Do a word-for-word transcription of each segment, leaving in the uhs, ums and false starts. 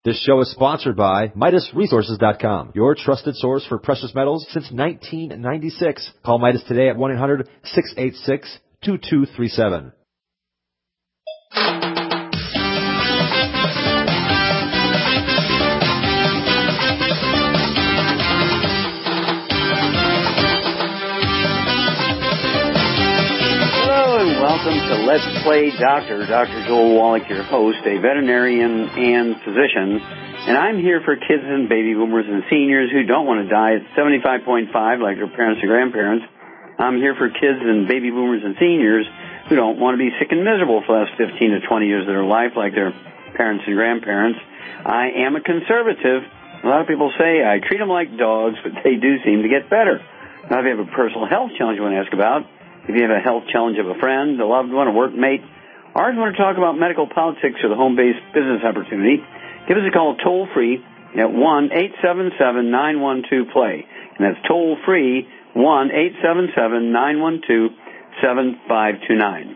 This show is sponsored by Midas Resources dot com, your trusted source for precious metals since nineteen ninety-six. Call Midas today at one eight hundred, six eight six, two two three seven. Welcome to Let's Play Doctor. Doctor Joel Wallach, your host, a veterinarian and physician. And I'm here for kids and baby boomers and seniors who don't want to die at seventy-five point five like their parents and grandparents. I'm here for kids and baby boomers and seniors who don't want to be sick and miserable for the last fifteen to twenty years of their life like their parents and grandparents. I am a conservative. A lot of people say I treat them like dogs, but they do seem to get better. Now, if you have a personal health challenge you want to ask about, if you have a health challenge of a friend, a loved one, a workmate, or if you want to talk about medical politics or the home-based business opportunity, give us a call toll-free at one eight seven seven, nine one two, play. And that's toll-free, one eight seven seven, nine one two, seven five two nine.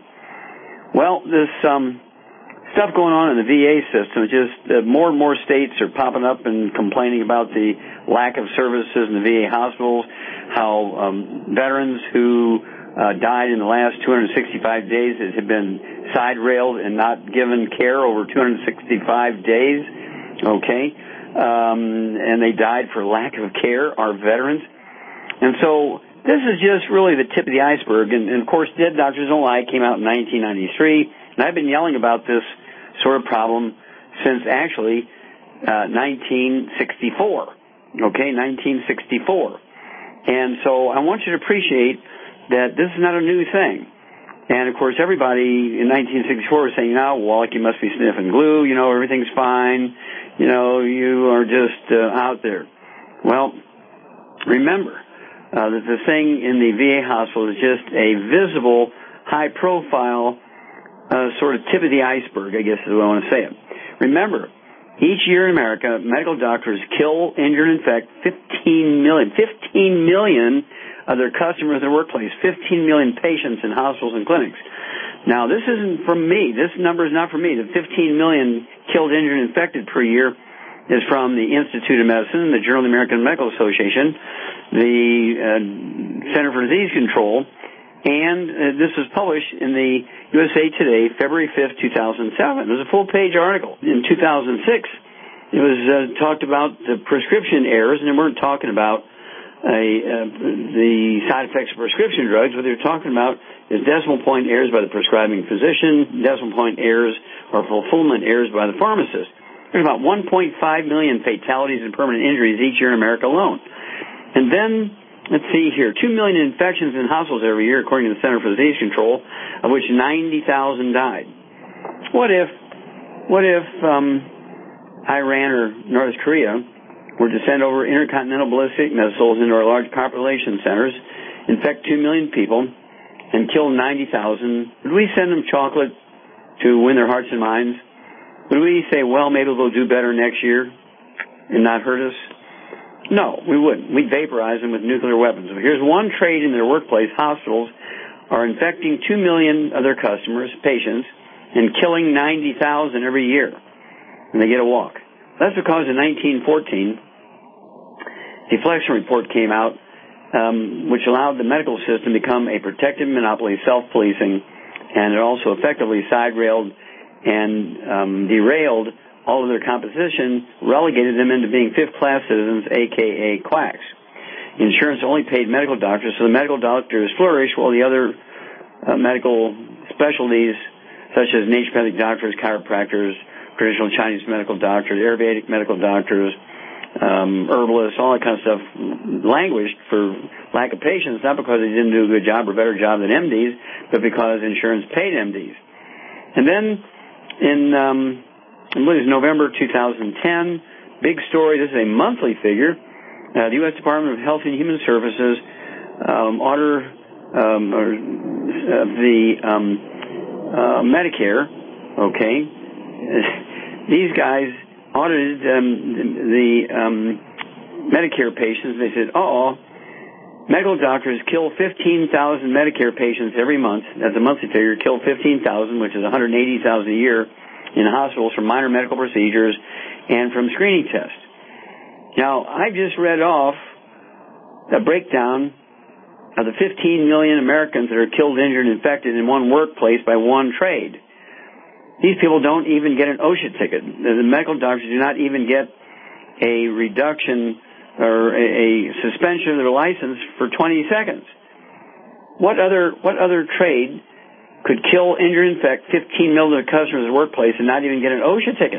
Well, this um, stuff going on in the V A system, just uh, more and more states are popping up and complaining about the lack of services in the V A hospitals, how um, veterans who Uh, died in the last two hundred sixty-five days that had been side-railed and not given care over two hundred sixty-five days, okay, um, and they died for lack of care, our veterans. And so this is just really the tip of the iceberg, and, and of course, Dead Doctors Don't Lie came out in nineteen ninety-three, and I've been yelling about this sort of problem since actually uh, nineteen sixty-four, okay, nineteen sixty-four. And so I want you to appreciate that this is not a new thing. And, of course, everybody in nineteen sixty-four was saying, now, Wallach, you must be sniffing glue, you know, everything's fine, you know, you are just uh, out there. Well, remember uh, that the thing in the V A hospital is just a visible, high-profile uh, sort of tip of the iceberg, I guess is the way I want to say it. Remember, each year in America, medical doctors kill, injure, and infect fifteen million, fifteen million of their customers in their workplace, fifteen million patients in hospitals and clinics. Now, this isn't from me. This number is not from me. The fifteen million killed, injured, and infected per year is from the Institute of Medicine, the Journal of the American Medical Association, the uh, Center for Disease Control, and uh, this was published in the U S A Today, February fifth, two thousand seven. It was a full-page article. In two thousand six, it was uh, talked about the prescription errors, and they weren't talking about A, uh, the side effects of prescription drugs. What they're talking about is decimal point errors by the prescribing physician, decimal point errors or fulfillment errors by the pharmacist. There's about one point five million fatalities and permanent injuries each year in America alone. And then, let's see here, two million infections in hospitals every year, according to the Center for Disease Control, of which ninety thousand died. What if, what if um, Iran or North Korea were to send over intercontinental ballistic missiles into our large population centers, infect two million people, and kill ninety thousand? Would we send them chocolate to win their hearts and minds? Would we say, well, maybe they'll do better next year and not hurt us? No, we wouldn't. We'd vaporize them with nuclear weapons. Here's one trade in their workplace. Hospitals are infecting two million of their customers, patients, and killing ninety thousand every year, and they get a walk. That's because in nineteen fourteen, a deflection report came out um, which allowed the medical system to become a protected monopoly, self-policing, and it also effectively side-railed and um, derailed all of their competition, relegated them into being fifth-class citizens, a k a quacks. Insurance only paid medical doctors, so the medical doctors flourished while the other uh, medical specialties, such as naturopathic doctors, chiropractors, traditional Chinese medical doctors, Ayurvedic medical doctors, um, herbalists, all that kind of stuff, languished for lack of patients, not because they didn't do a good job or better job than M Ds, but because insurance paid M Ds. And then in, um, I believe it was November two thousand ten, big story, this is a monthly figure, uh, the U S Department of Health and Human Services um, order um, or, uh, the um, uh, Medicare, okay, these guys audited um, the um, Medicare patients. They said, uh-oh, medical doctors kill fifteen thousand Medicare patients every month. That's a monthly figure, kill fifteen thousand, which is one hundred eighty thousand a year in hospitals for minor medical procedures and from screening tests. Now, I just read off a breakdown of the fifteen million Americans that are killed, injured, and infected in one workplace by one trade. These people don't even get an OSHA ticket. The medical doctors do not even get a reduction or a suspension of their license for twenty seconds. What other what other trade could kill, injure, and infect fifteen million customers in the workplace and not even get an OSHA ticket?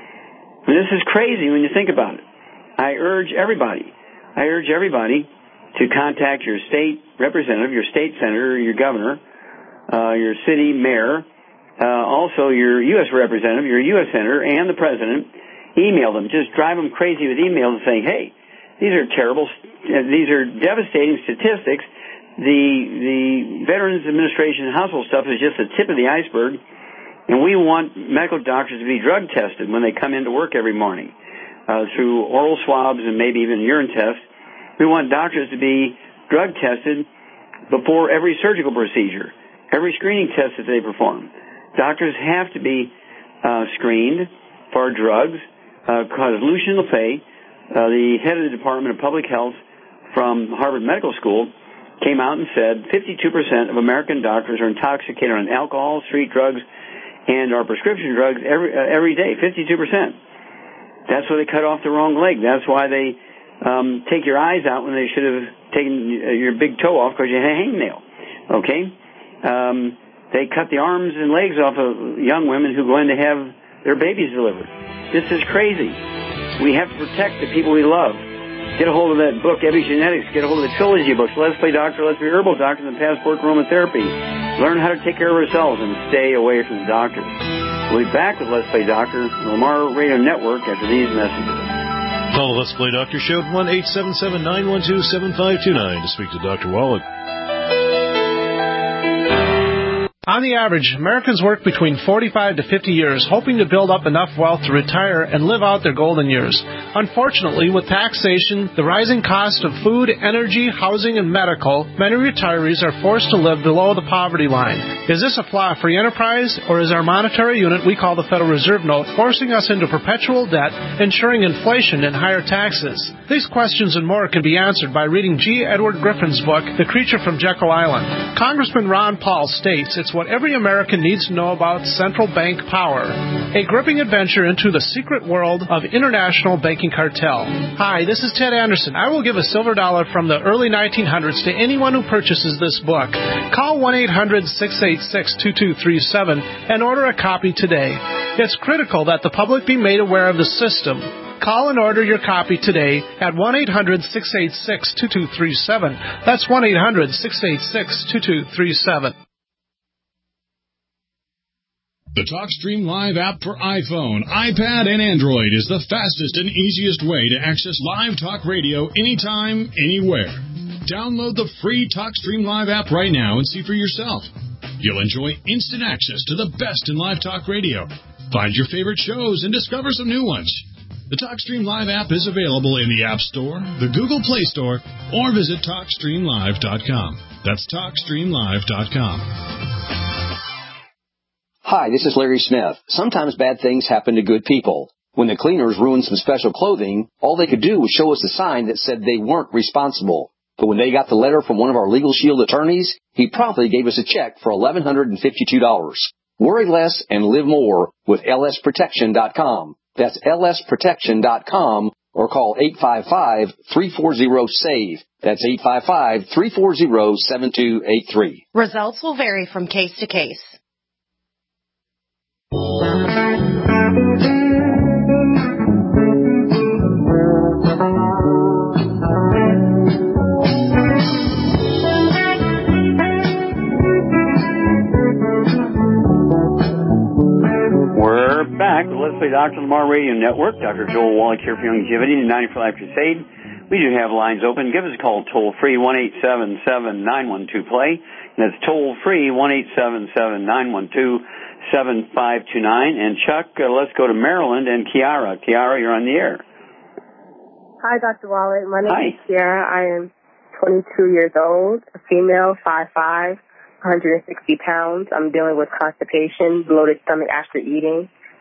I mean, this is crazy when you think about it. I urge everybody, I urge everybody to contact your state representative, your state senator, your governor, uh, your city mayor, uh, also your U S representative, your U S senator, and the president. Email them. Just drive them crazy with emails saying, hey, these are terrible, uh, these are devastating statistics. The the Veterans Administration household stuff is just the tip of the iceberg, and we want medical doctors to be drug tested when they come into work every morning uh, through oral swabs and maybe even urine tests. We want doctors to be drug tested before every surgical procedure, every screening test that they perform. Doctors have to be uh, screened for drugs, because uh, Lucien Lefebvre, uh, the head of the Department of Public Health from Harvard Medical School, came out and said fifty-two percent of American doctors are intoxicated on alcohol, street drugs, and our prescription drugs every uh, every day, fifty-two percent. That's why they cut off the wrong leg. That's why they um, take your eyes out when they should have taken your big toe off because you had a hangnail. Okay? Um, they cut the arms and legs off of young women who go in to have their babies delivered. This is crazy. We have to protect the people we love. Get a hold of that book, Epigenetics. Get a hold of the trilogy books, Let's Play Doctor, Let's Be Herbal Doctor, and Passport to Aromatherapy. Learn how to take care of ourselves and stay away from the doctors. We'll be back with Let's Play Doctor, the Lamar Radio Network, after these messages. Call the Let's Play Doctor Show at one eight seven seven, nine one two, seven five two nine to speak to Doctor Wallach. On the average, Americans work between forty-five to fifty years, hoping to build up enough wealth to retire and live out their golden years. Unfortunately, with taxation, the rising cost of food, energy, housing, and medical, many retirees are forced to live below the poverty line. Is this a flaw free enterprise, or is our monetary unit we call the Federal Reserve Note forcing us into perpetual debt, ensuring inflation and higher taxes? These questions and more can be answered by reading G. Edward Griffin's book, The Creature from Jekyll Island. Congressman Ron Paul states it's what every American needs to know about central bank power. A gripping adventure into the secret world of international banking cartel. Hi, this is Ted Anderson. I will give a silver dollar from the early nineteen hundreds to anyone who purchases this book. Call one eight hundred, six eight six, two two three seven and order a copy today. It's critical that the public be made aware of the system. Call and order your copy today at one eight hundred, six eight six, two two three seven. That's one eight hundred, six eight six, two two three seven. The TalkStream Live app for iPhone, iPad, and Android is the fastest and easiest way to access live talk radio anytime, anywhere. Download the free TalkStream Live app right now and see for yourself. You'll enjoy instant access to the best in live talk radio. Find your favorite shows and discover some new ones. The TalkStream Live app is available in the App Store, the Google Play Store, or visit talk stream live dot com. That's talk stream live dot com. Hi, this is Larry Smith. Sometimes bad things happen to good people. When the cleaners ruined some special clothing, all they could do was show us a sign that said they weren't responsible. But when they got the letter from one of our Legal Shield attorneys, he promptly gave us a check for eleven hundred fifty-two dollars. Worry less and live more with L S protection dot com. That's L S protection dot com or call eight five five, three four zero, S A V E. That's eight five five, three four zero, seven two eight three. Results will vary from case to case. We're back with Let's Play Doctor Lamar Radio Network. Doctor Joel Wallach here for Longevity and ninety for Life Crusade. We do have lines open. Give us a call toll-free, one eight seven seven, nine one two, play. That's toll-free, one eight seven seven, nine one two, seven five two nine. And Chuck, uh, let's go to Maryland and Kiara. Kiara, you're on the air. Hi, Doctor Wallach. My name Hi. is Kiara. I am twenty-two years old, a female, five five, one hundred sixty pounds. I'm dealing with constipation, bloated stomach after eating,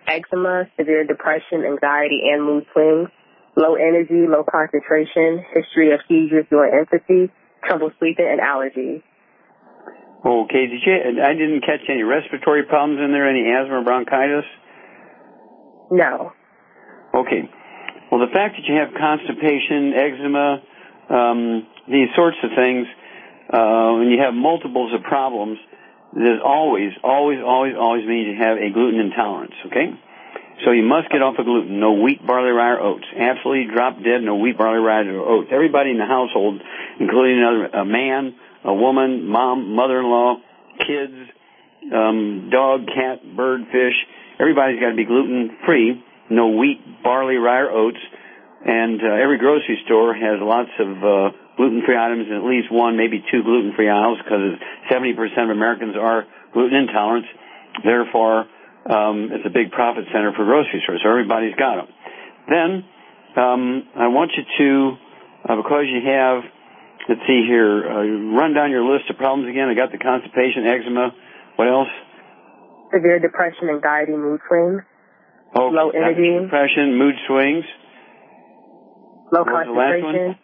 eczema, severe depression, anxiety, and mood swings, low energy, low concentration, history of seizures during infancy, trouble sleeping, and allergies. Okay, did you, I didn't catch any respiratory problems in there, any asthma or bronchitis? No. Okay. Well, the fact that you have constipation, eczema, um, these sorts of things, uh, when you have multiples of problems, there's always, always, always, always means you have a gluten intolerance, okay? So you must get off of gluten. No wheat, barley, rye, or oats. Absolutely drop dead, no wheat, barley, rye, or oats. Everybody in the household, including another, a man, a woman, mom, mother-in-law, kids, um, dog, cat, bird, fish, everybody's got to be gluten-free. No wheat, barley, rye, or oats. And uh, every grocery store has lots of uh, gluten-free items and at least one, maybe two gluten-free aisles because seventy percent of Americans are gluten intolerant. Therefore, um, it's a big profit center for grocery stores, so everybody's got them. Then um, I want you to, uh, because you have, let's see here, uh, run down your list of problems again. I got the constipation, eczema. What else? Severe depression, anxiety, mood swings. Oh, low energy. Depression, mood swings. Low what concentration.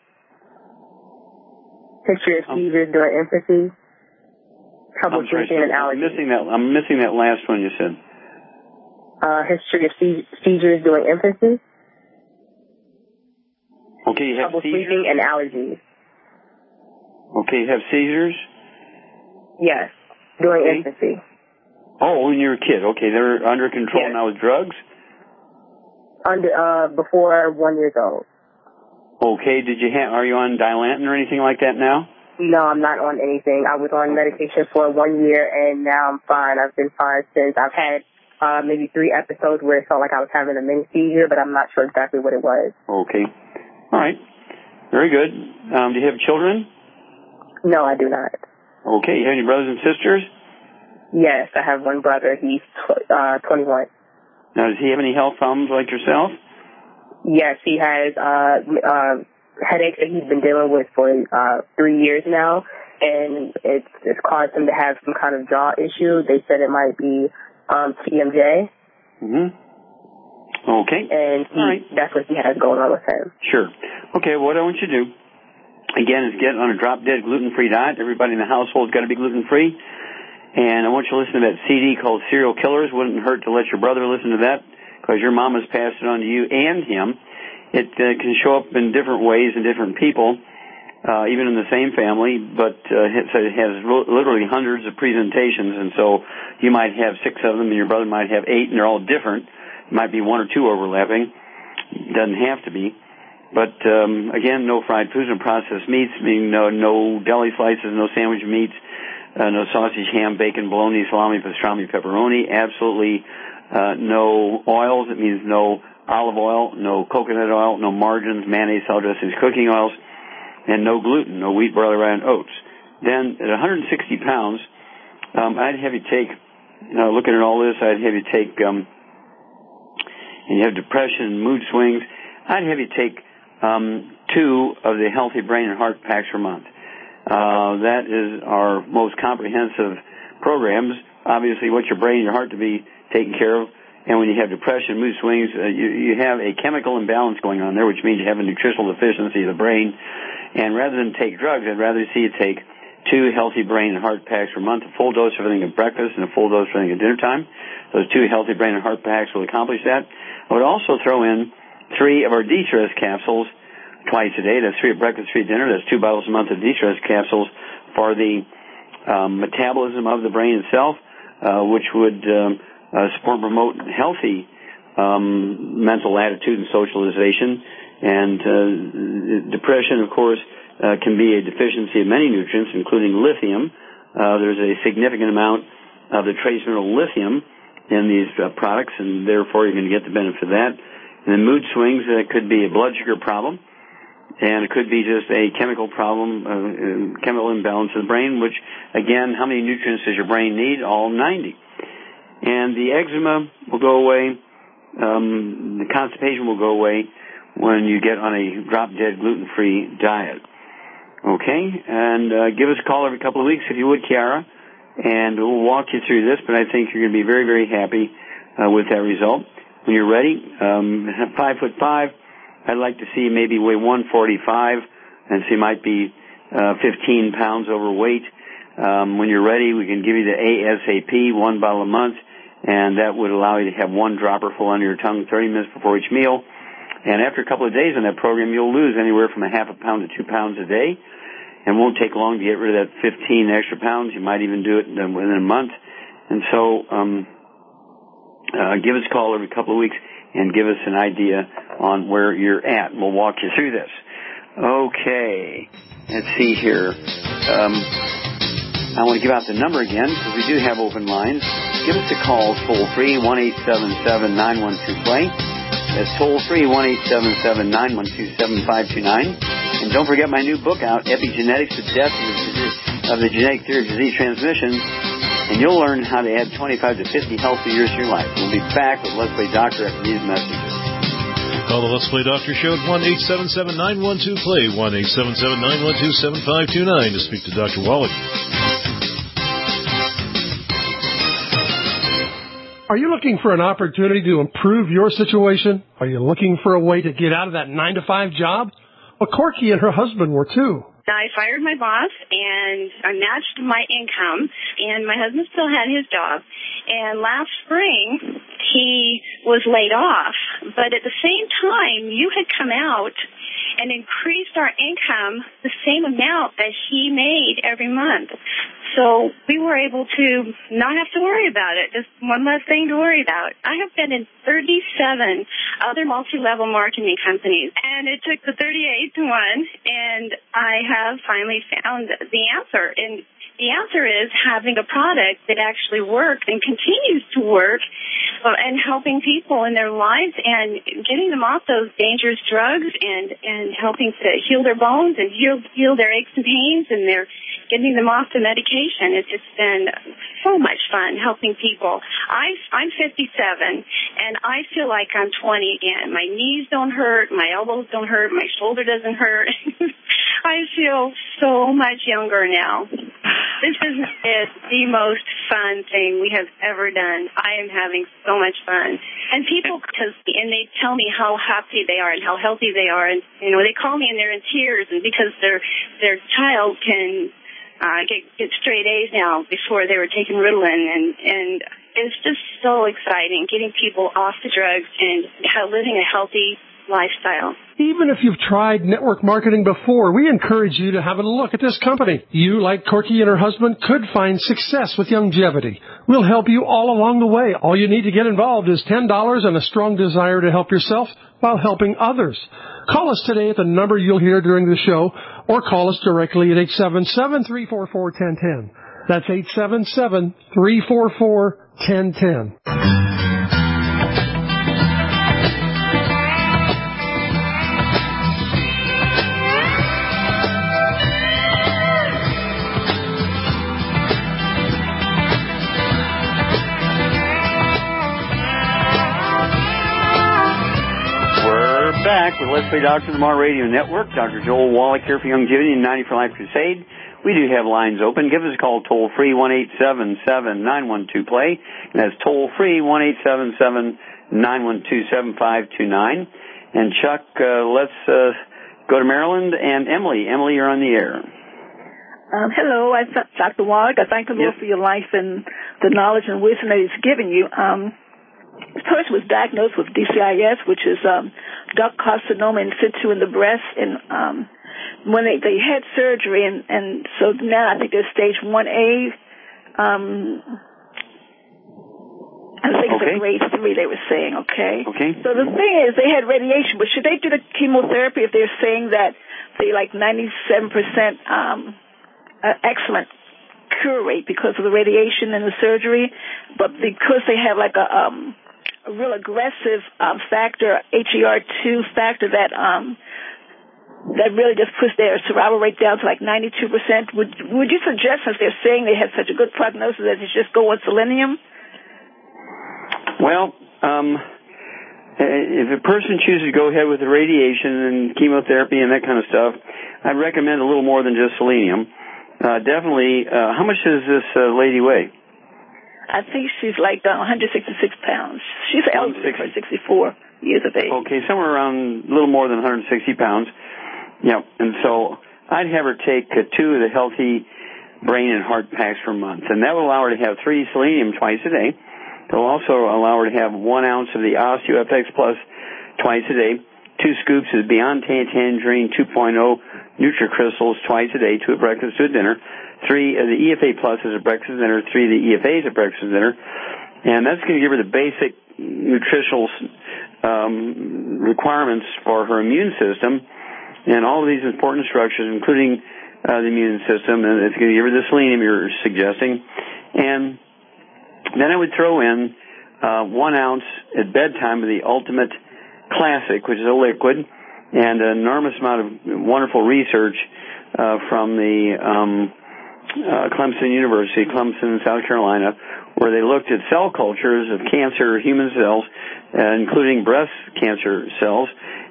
History of seizures um, during infancy. Trouble sleeping and allergies. I'm missing that. I'm missing that last one you said. Uh, history of se- seizures during infancy. Okay, you have trouble seizures. Sleeping and allergies. Okay, you have seizures. Yes, during okay. infancy. Oh, when you were a kid. Okay, they're under control yes. now with drugs. Under uh, before one years old. Okay, did you have? Are you on Dilantin or anything like that now? No, I'm not on anything. I was on medication for one year, and now I'm fine. I've been fine since. I've had uh, maybe three episodes where it felt like I was having a mini seizure, but I'm not sure exactly what it was. Okay. All right. Very good. Um, do you have children? No, I do not. Okay. You have any brothers and sisters? Yes, I have one brother. He's tw- uh, twenty-one. Now, does he have any health problems like yourself? Yes, he has uh, uh, headaches that he's been dealing with for uh, three years now, and it's, it's caused him to have some kind of jaw issue. They said it might be um, T M J. Mm-hmm. Okay. And he, right. that's what he has going on with him. Sure. Okay, what I want you to do, again, is get on a drop-dead gluten-free diet. Everybody in the household's got to be gluten-free. And I want you to listen to that C D called Serial Killers. Wouldn't hurt to let your brother listen to that because your mom has passed it on to you and him. It uh, can show up in different ways in different people, uh, even in the same family, but uh, it has literally hundreds of presentations, and so you might have six of them and your brother might have eight, and they're all different. It might be one or two overlapping. It doesn't have to be. But, um, again, no fried foods, no processed meats, meaning no, no deli slices, no sandwich meats, uh, no sausage, ham, bacon, bologna, salami, pastrami, pepperoni, absolutely uh, no oils. It means no olive oil, no coconut oil, no margarines, mayonnaise, salad dressings, cooking oils, and no gluten, no wheat, barley, rye, and oats. Then at one hundred sixty pounds, um, I'd have you take, you know, looking at all this, I'd have you take, um, and you have depression, mood swings, I'd have you take um, two of the Healthy Brain and Heart Packs per month. Uh, that is our most comprehensive programs. Obviously, you want your brain and your heart to be taken care of. And when you have depression, mood swings, uh, you, you have a chemical imbalance going on there, which means you have a nutritional deficiency of the brain. And rather than take drugs, I'd rather see you take two Healthy Brain and Heart Packs per month, a full dose for everything at breakfast and a full dose for everything at dinner time. Those two Healthy Brain and Heart Packs will accomplish that. I would also throw in three of our D-Stress capsules twice a day. That's three at breakfast, three at dinner. That's two bottles a month of D-Stress capsules for the um, metabolism of the brain itself, uh, which would um, uh, support and promote healthy um, mental attitude and socialization. And uh, depression, of course, uh, can be a deficiency of many nutrients, including lithium. Uh, there's a significant amount of the trace mineral lithium in these uh, products, and therefore you're going to get the benefit of that. And then mood swings, uh, could be a blood sugar problem. And it could be just a chemical problem, uh, chemical imbalance in the brain, which, again, how many nutrients does your brain need? All ninety. And the eczema will go away. Um, the constipation will go away when you get on a drop-dead gluten-free diet. Okay? And uh, give us a call every couple of weeks, if you would, Kiara, and we'll walk you through this, but I think you're going to be very, very happy uh, with that result. When you're ready, um, five foot five, I'd like to see you maybe weigh one forty-five, and so you might be uh, fifteen pounds overweight. Um, when you're ready, we can give you the ASAP, one bottle a month, and that would allow you to have one dropper full under your tongue thirty minutes before each meal. And after a couple of days on that program, you'll lose anywhere from a half a pound to two pounds a day. And won't take long to get rid of that fifteen extra pounds. You might even do it within a month. And so um, uh, give us a call every couple of weeks and give us an idea on where you're at. We'll walk you through this. Okay. Let's see here. Um, I want to give out the number again because we do have open lines. Give us a call toll-free, one eight seven seven, nine one two, play. That's toll-free, one eight seven seven, nine one two, seven five two nine. And don't forget my new book out, Epigenetics, The Death of the, of the Genetic Theory of Disease Transmission. And you'll learn how to add twenty-five to fifty healthy years to your life. We'll be back with Let's Play Doctor after these messages. Call the Let's Play Doctor Show at one eight seven seven, nine one two, play, one eight seven seven, nine one two, seven five two nine to speak to Doctor Wallach. Are you looking for an opportunity to improve your situation? Are you looking for a way to get out of that nine to five job? Well, Corky and her husband were too. I fired my boss, and I matched my income, and my husband still had his job. And last spring, he was laid off. But at the same time, you had come out and increased our income the same amount that he made every month. So we were able to not have to worry about it. Just one less thing to worry about. I have been in thirty-seven other multi-level marketing companies, and it took the thirty-eighth one, and I have finally found the answer. And the answer is having a product that actually works and continues to work uh, and helping people in their lives and getting them off those dangerous drugs and, and helping to heal their bones and heal, heal their aches and pains, and they're getting them off the medication. It's just been so much fun helping people. I, I'm fifty-seven, and I feel like I'm twenty again. My knees don't hurt, my elbows don't hurt, my shoulder doesn't hurt. I feel so much younger now. This is, is the most fun thing we have ever done. I am having so much fun. And people, cause, and they tell me how happy they are and how healthy they are. And, you know, they call me and they're in tears, and because their, their child can uh, get, get straight A's now before they were taking Ritalin. And, and it's just so exciting getting people off the drugs and how, living a healthy lifestyle. Even if you've tried network marketing before, we encourage you to have a look at this company. You, like Corky and her husband, could find success with longevity. We'll help you all along the way. All you need to get involved is ten dollars and a strong desire to help yourself while helping others. Call us today at the number you'll hear during the show, or call us directly at eight seven seven, three four four, one zero one zero. That's eight seven seven, three four four, one zero one zero. Back with Let's Play Doctor Lamar Radio Network. Doctor Joel Wallach here for Longevity and ninety for Life Crusade. We do have lines open. Give us a call toll-free, one eight seven seven, nine one two, play. And that's toll-free, one eight seven seven, nine one two, seven five two nine. And Chuck, uh, let's uh, go to Maryland. And Emily. Emily, you're on the air. Um, hello, I'm Doctor Wallach. I thank the Lord yes. for your life and the knowledge and wisdom that He's given you. Um, This person was diagnosed with D C I S, which is um, duct carcinoma in situ in the breast, and um, when they, they had surgery, and, and so now I think they're stage one A. Um, I think okay. it's a grade three, they were saying, okay? Okay. So the thing is, they had radiation, but should they do the chemotherapy if they're saying that they like ninety-seven percent um, uh, excellent cure rate because of the radiation and the surgery, but because they have like a... Um, a real aggressive um, factor, H E R two factor that um, that really just puts their survival rate down to like ninety-two percent. Would would you suggest, since they're saying they have such a good prognosis, that they just go on selenium? Well, um, if a person chooses to go ahead with the radiation and chemotherapy and that kind of stuff, I'd recommend a little more than just selenium. Uh, definitely, uh, how much does this uh, lady weigh? I think she's like uh, one hundred sixty-six pounds. She's elderly for sixty-four years of age. Okay, somewhere around a little more than one hundred sixty pounds. Yeah, and so I'd have her take uh, two of the healthy brain and heart packs per month, and that will allow her to have three selenium twice a day. It'll also allow her to have one ounce of the OsteoFX Plus twice a day, two scoops of Beyond Tangerine two point oh NutriCrystals twice a day, two at breakfast, two at dinner, three of the E F A Plus as a breakfast and dinner, three of the E F As at breakfast and dinner, and that's going to give her the basic nutritional um, requirements for her immune system and all of these important structures, including uh, the immune system, and it's going to give her the selenium you're suggesting. And then I would throw in uh, one ounce at bedtime of the Ultimate Classic, which is a liquid, and an enormous amount of wonderful research uh, from the um, uh, Clemson University, Clemson, South Carolina, where they looked at cell cultures of cancer human cells, uh, including breast cancer cells,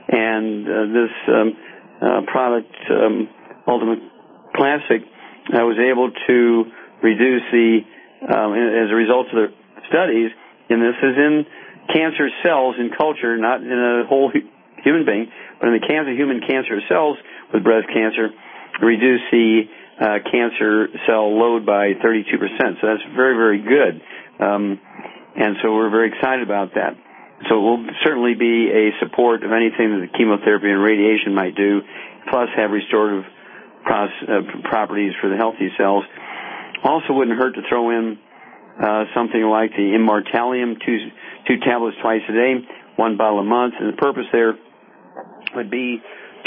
and uh, this um, uh, product, um, Ultimate Classic, uh, was able to reduce the, um, as a result of the studies, and this is in cancer cells in culture, not in a whole human being, but in the cancer, human cancer cells with breast cancer, reduce the uh, cancer cell load by thirty-two percent. So that's very, very good. Um, and so we're very excited about that. So it will certainly be a support of anything that the chemotherapy and radiation might do, plus have restorative pros, uh, properties for the healthy cells. Also wouldn't hurt to throw in uh, something like the Immortalium, two, two tablets twice a day, one bottle a month. And the purpose there would be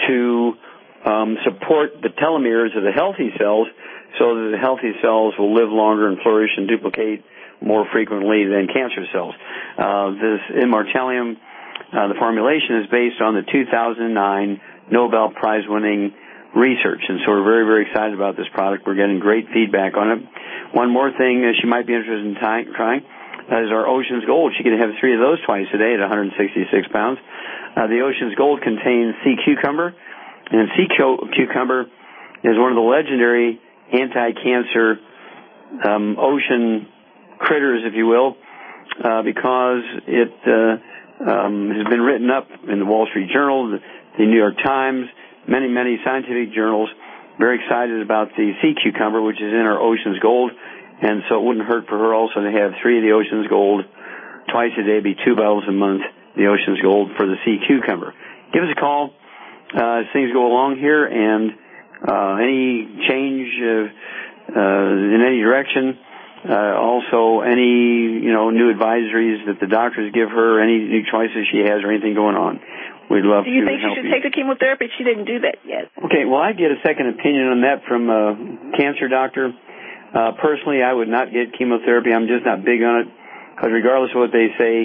to um, support the telomeres of the healthy cells so that the healthy cells will live longer and flourish and duplicate more frequently than cancer cells. Uh, this Immortalium, uh, the formulation is based on the two thousand nine Nobel Prize-winning research, and so we're very, very excited about this product. We're getting great feedback on it. One more thing that she might be interested in ty- trying is our Ocean's Gold. She can have three of those twice a day at one hundred sixty-six pounds. Uh, the Ocean's Gold contains sea cucumber, and sea cu- cucumber is one of the legendary anti-cancer um, ocean critters, if you will, uh, because it uh, um, has been written up in the Wall Street Journal, the, the New York Times, many, many scientific journals. Very excited about the sea cucumber, which is in our Ocean's Gold, and so it wouldn't hurt for her also to have three of the Ocean's Gold twice a day, be two bottles a month, the Ocean's Gold for the sea cucumber. Give us a call uh, as things go along here, and uh, any change uh, uh, in any direction. Uh, also, any, you know, new advisories that the doctors give her, any new choices she has, or anything going on. We'd love to help you. Do you think she should take the chemotherapy? She didn't do that yet. Okay, well, I get a second opinion on that from a cancer doctor. Uh, personally, I would not get chemotherapy. I'm just not big on it, because regardless of what they say,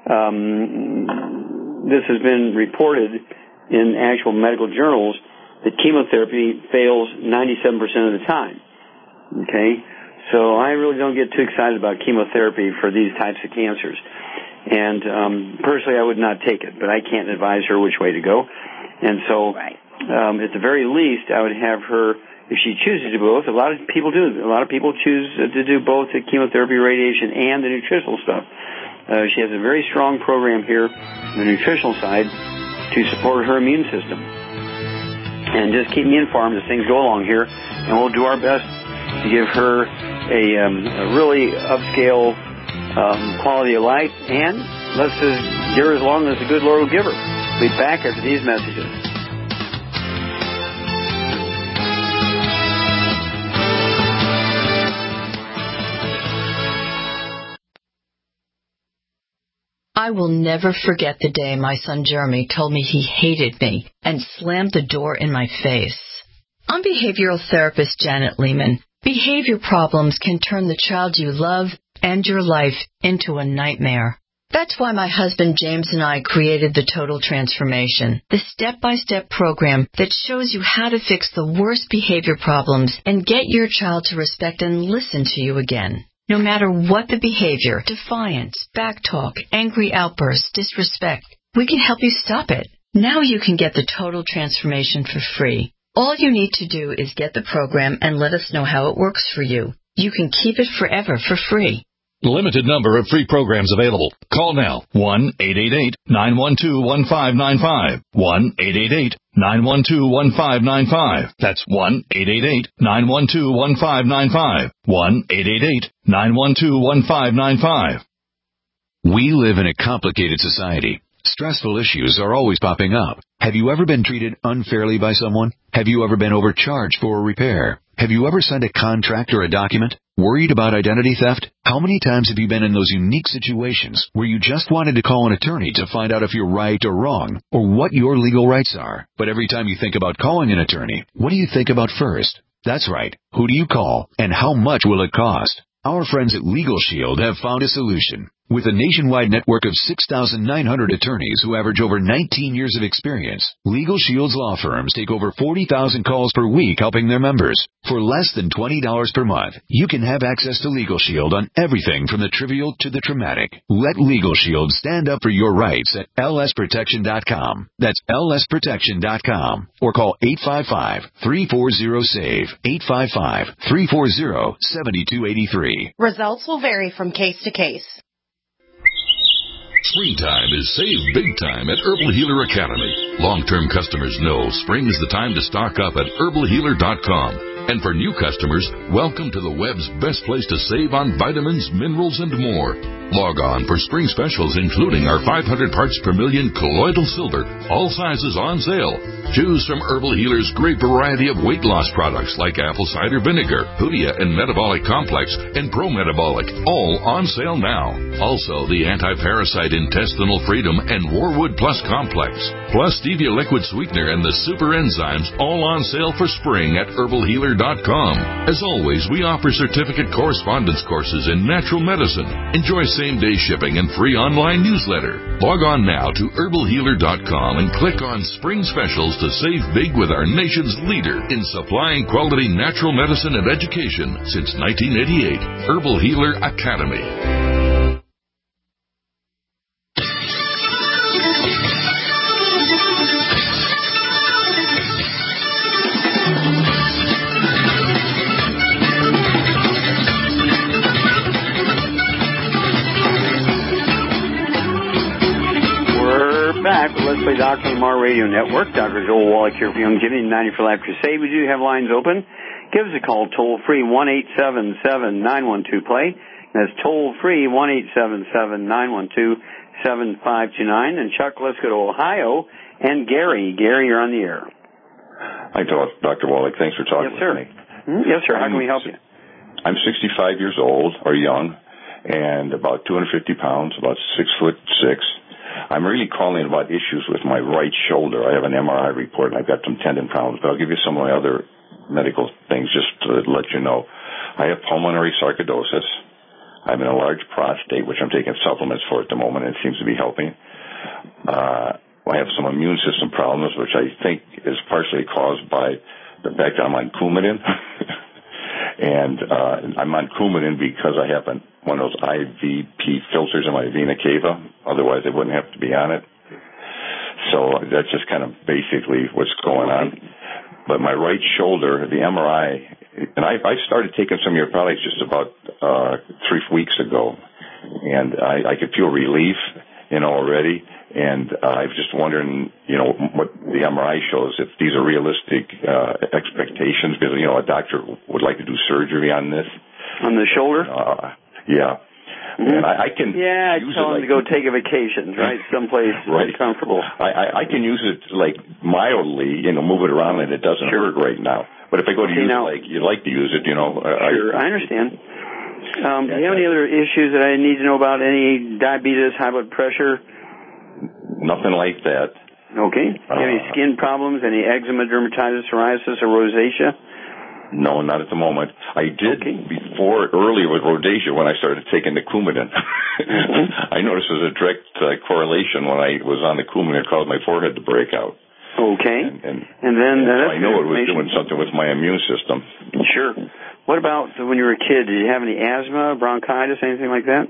um, this has been reported in actual medical journals that chemotherapy fails ninety-seven percent of the time. Okay? So I really don't get too excited about chemotherapy for these types of cancers. And um, personally, I would not take it, but I can't advise her which way to go. And so right. um, at the very least, I would have her, if she chooses to do both, a lot of people do. A lot of people choose to do both the chemotherapy, radiation, and the nutritional stuff. Uh, she has a very strong program here on the nutritional side to support her immune system. And just keep me informed as things go along here, and we'll do our best to give her a, um, a really upscale um, quality of life, and let's uh, give her as long as the good Lord will give her. We'll be back after these messages. I will never forget the day my son Jeremy told me he hated me and slammed the door in my face. I'm behavioral therapist Janet Lehman. Behavior problems can turn the child you love and your life into a nightmare. That's why my husband James and I created the Total Transformation, the step-by-step program that shows you how to fix the worst behavior problems and get your child to respect and listen to you again. No matter what the behavior, defiance, backtalk, angry outbursts, disrespect, we can help you stop it. Now you can get the Total Transformation for free. All you need to do is get the program and let us know how it works for you. You can keep it forever for free. Limited number of free programs available. Call now. one eight eight eight, nine one two, one five nine five. one eight eight eight, nine one two, one five nine five. That's one eight eight eight, nine one two, one five nine five. one eight eight eight, nine one two, one five nine five. We live in a complicated society. Stressful issues are always popping up. Have you ever been treated unfairly by someone? Have you ever been overcharged for a repair? Have you ever signed a contract or a document? Worried about identity theft? How many times have you been in those unique situations where you just wanted to call an attorney to find out if you're right or wrong, or what your legal rights are? But every time you think about calling an attorney, what do you think about first? That's right. Who do you call, and how much will it cost? Our friends at Legal Shield have found a solution. With a nationwide network of six thousand nine hundred attorneys who average over nineteen years of experience, Legal Shield's law firms take over forty thousand calls per week helping their members. For less than twenty dollars per month, you can have access to Legal Shield on everything from the trivial to the traumatic. Let Legal Shield stand up for your rights at L S protection dot com. That's L S protection dot com. Or call eight five five, three four zero, S A V E, eight five five, three four zero, seven two eight three. Results will vary from case to case. Springtime is save big time at Herbal Healer Academy. Long-term customers know spring is the time to stock up at herbal healer dot com. And for new customers, welcome to the web's best place to save on vitamins, minerals, and more. Log on for spring specials, including our five hundred parts per million colloidal silver, all sizes on sale. Choose from Herbal Healer's great variety of weight loss products like apple cider vinegar, Hoodia and Metabolic Complex, and Pro Metabolic, all on sale now. Also, the anti-parasite intestinal freedom and Warwood Plus Complex, plus Stevia liquid sweetener and the super enzymes, all on sale for spring at herbal healer dot com. As always, we offer certificate correspondence courses in natural medicine. Enjoy same-day shipping and free online newsletter. Log on now to herbal healer dot com and click on Spring Specials to save big with our nation's leader in supplying quality natural medicine and education since nineteen eighty-eight. Herbal Healer Academy. Back with Let's Play Doctor Lamar Radio Network. Doctor Joel Wallach here for Youngevity ninety for Life Crusade. We do have lines open. Give us a call toll free one eight seven seven, nine one two, play. That's toll free one eight seven seven, nine one two, seven five two nine. And Chuck, let's go to Ohio. And Gary. Gary, you're on the air. Hi, Doctor Wallach. Thanks for talking yes, sir. with me. Mm-hmm. Yes, sir. How can we help you? I'm sixty-five years old, or young, and about two hundred fifty pounds, about six foot six. I'm really calling about issues with my right shoulder. I have an M R I report, and I've got some tendon problems, but I'll give you some of my other medical things just to let you know. I have pulmonary sarcoidosis. I have an enlarged prostate, which I'm taking supplements for at the moment, and it seems to be helping. Uh, I have some immune system problems, which I think is partially caused by the fact that I'm on Coumadin. And uh, I'm on Coumadin because I have an, one of those I V P filters in my vena cava. Otherwise, I wouldn't have to be on it. So that's just kind of basically what's going on. But my right shoulder, the M R I, and I, I started taking some of your products just about uh, three weeks ago, and I, I could feel relief, you know, already. And uh, I was just wondering, you know, what the M R I shows, if these are realistic uh, expectations, because, you know, a doctor would like to do surgery on this. On the shoulder? Uh, yeah. Mm-hmm. And I, I can yeah, use tell it like, them to go take a vacation, right? Someplace right. comfortable. I, I, I can use it, like, mildly, you know, move it around, and it doesn't sure. hurt right now. But if I go to okay, use now, it like you'd like to use it, you know. Sure, I, I understand. Um, yeah, do you have any other issues that I need to know about? Any diabetes, high blood pressure? Nothing like that. Okay. Do you have any skin problems, any eczema, dermatitis, psoriasis, or rosacea? No, not at the moment. I did okay. before, earlier with rosacea when I started taking the Coumadin. mm-hmm. I noticed there was a direct uh, correlation when I was on the Coumadin. It caused my forehead to break out. Okay. And, and, and then and uh, so I know it was doing something with my immune system. Sure. What about when you were a kid? Did you have any asthma, bronchitis, anything like that?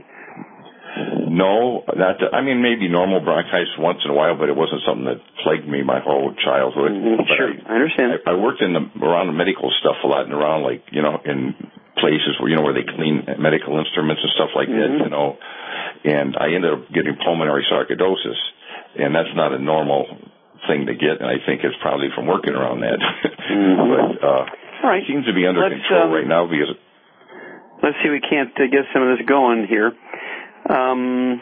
No, not that, I mean, maybe normal bronchitis once in a while, but it wasn't something that plagued me my whole childhood. Mm-hmm. Sure, I, I understand. I, I worked in the around the medical stuff a lot, and around like you know in places where, you know, where they clean medical instruments and stuff like mm-hmm. that, you know, and I ended up getting pulmonary sarcoidosis, and that's not a normal thing to get, and I think it's probably from working around that. mm-hmm. But uh, All right. it seems to be under let's, control um, right now because... Let's see if we can't uh, get some of this going here. Um,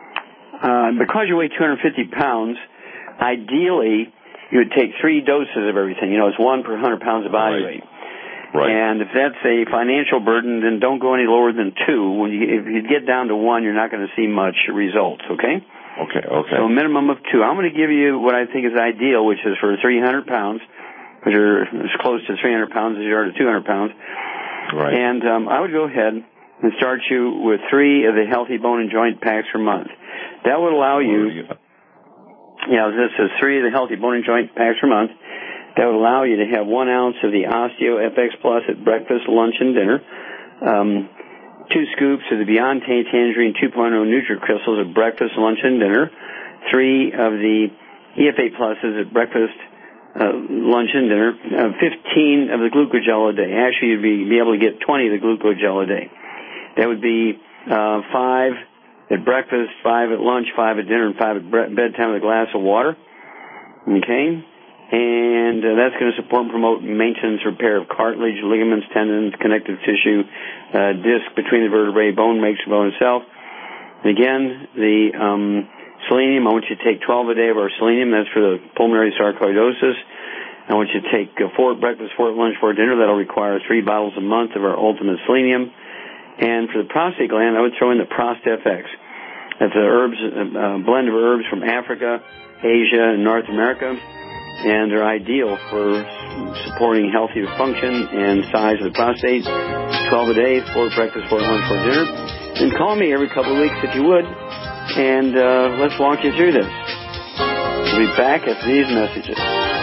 uh, because you weigh two hundred fifty pounds, ideally you would take three doses of everything. You know, it's one per one hundred pounds of body right. weight. Right. And if that's a financial burden, then don't go any lower than two. When you, if you get down to one, you're not going to see much results, okay? Okay, okay. So a minimum of two. I'm going to give you what I think is ideal, which is for three hundred pounds, which are as close to three hundred pounds as you are to two hundred pounds. Right. And um, I would go ahead and start you with three of the Healthy Bone and Joint Packs per month. That would allow you, yeah, this is three of the Healthy Bone and Joint Packs per month. That would allow you to have one ounce of the Osteo F X Plus at breakfast, lunch, and dinner. Um, two scoops of the Beyond Tangerine two point oh NutriCrystals at breakfast, lunch, and dinner. Three of the E F A Pluses at breakfast, uh, lunch, and dinner. Uh, Fifteen of the Glucogel a day. Actually, you'd be, be able to get twenty of the Glucogel a day. That would be uh, five at breakfast, five at lunch, five at dinner, and five at bre- bedtime with a glass of water. Okay? And uh, that's going to support and promote maintenance, repair of cartilage, ligaments, tendons, connective tissue, uh, disc between the vertebrae, bone makes the bone itself. And again, the um, selenium, I want you to take twelve a day of our selenium. That's for the pulmonary sarcoidosis. I want you to take uh, four at breakfast, four at lunch, four at dinner. That'll require three bottles a month of our ultimate selenium. And for the prostate gland, I would throw in the Prost F X. That's a herbs, a blend of herbs from Africa, Asia, and North America. And they're ideal for supporting healthy function and size of the prostate. twelve a day, four at breakfast, four at lunch, four at dinner. And call me every couple of weeks if you would, and uh, let's walk you through this. We'll be back after these messages.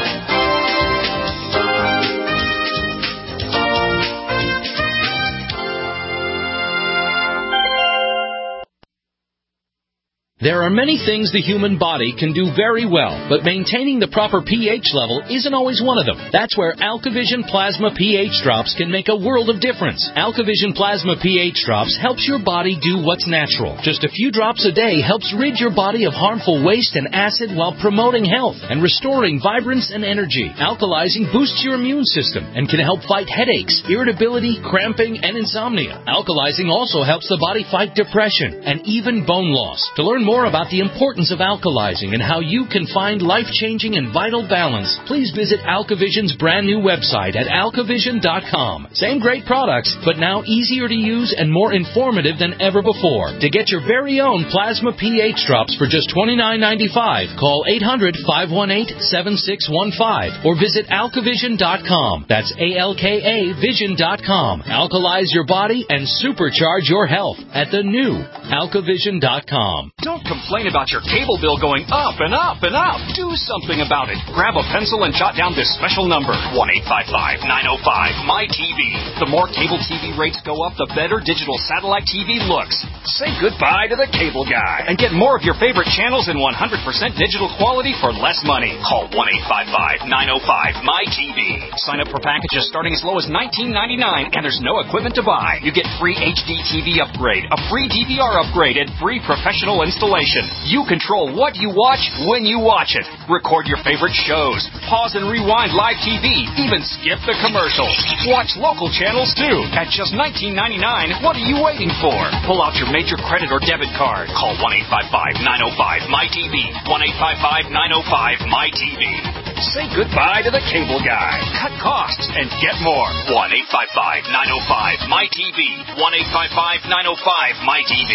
There are many things the human body can do very well, but maintaining the proper pH level isn't always one of them. That's where AlkaVision Plasma pH Drops can make a world of difference. AlkaVision Plasma pH Drops helps your body do what's natural. Just a few drops a day helps rid your body of harmful waste and acid while promoting health and restoring vibrance and energy. Alkalizing boosts your immune system and can help fight headaches, irritability, cramping, and insomnia. Alkalizing also helps the body fight depression and even bone loss. To learn more more about the importance of alkalizing and how you can find life-changing and vital balance, please visit AlkaVision's brand new website at alkavision dot com. Same great products, but now easier to use and more informative than ever before. To get your very own Plasma pH Drops for just twenty-nine ninety-five, call eight hundred, five one eight, seven six one five or visit alkavision dot com. That's A L K A vision dot com. Alkalize your body and supercharge your health at the new alkavision dot com. Don't complain about your cable bill going up and up and up. Do something about it. Grab a pencil and jot down this special number, one eight five five, nine oh five, M Y T V. The more cable T V rates go up, the better digital satellite T V looks. Say goodbye to the cable guy and get more of your favorite channels in one hundred percent digital quality for less money. Call one eight five five, nine oh five, M Y T V. Sign up for packages starting as low as nineteen ninety-nine, and there's no equipment to buy. You get free H D T V upgrade, a free D V R upgrade, and free professional installation. You control what you watch when you watch it. Record your favorite shows. Pause and rewind live T V. Even skip the commercials. Watch local channels too. At just nineteen ninety-nine, what are you waiting for? Pull out your major credit or debit card. Call one eight five five, nine oh five, M Y T V. one eight five five, nine oh five, M Y T V. Say goodbye to the cable guy. Cut costs and get more. one eight five five, nine oh five, M Y T V. one eight five five, nine oh five, M Y T V.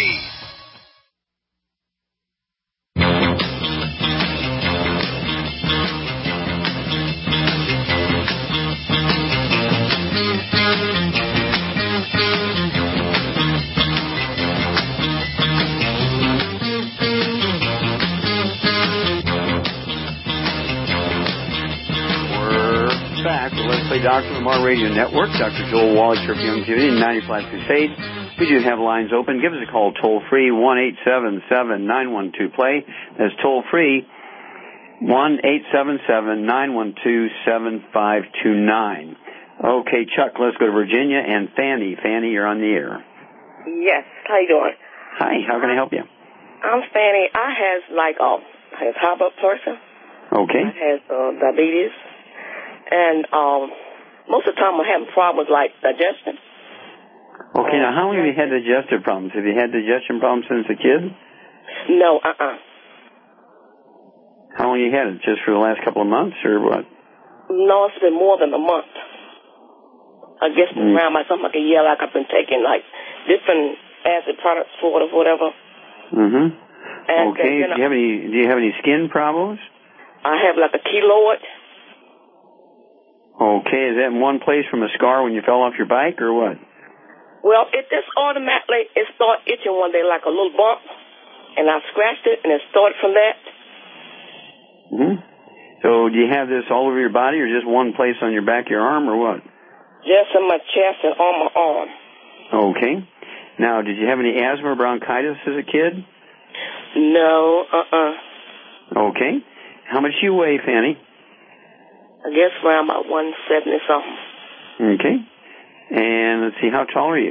Back with Let's Play Doctor from our radio network. Doctor Joel Wallach here from Young T V in ninety-five Crusade. We do have lines open. Give us a call toll free, one eight seven seven, nine one two, play. That's toll free, one eight seven seven, nine one two, seven five two nine. Okay, Chuck, let's go to Virginia and Fanny. Fanny, you're on the air. Yes, how you doing? Hi, how can I help you? I'm Fanny. I has like uh, I has high blood pressure. Okay. I has uh, diabetes, and um, most of the time I'm having problems like digestion. Okay, now how long have you had digestive problems? Have you had digestion problems since a kid? No, uh-uh. How long you had it? Just for the last couple of months, or what? No, it's been more than a month. I guess mm. around my something like a year, like I've been taking like different acid products for it or whatever. Mm-hmm. And okay. then, you know, do you have any? Do you have any skin problems? I have like a keloid. Okay. Is that in one place from a scar when you fell off your bike, or what? Well, it just automatically it started itching one day like a little bump, and I scratched it, and it started from that. Mm-hmm. So do you have this all over your body, or just one place on your back of your arm, or what? Just in my chest and on my arm. Okay. Now, did you have any asthma or bronchitis as a kid? No, uh-uh. Okay. How much do you weigh, Fanny? I guess around about one seventy something. Okay. And let's see, how tall are you?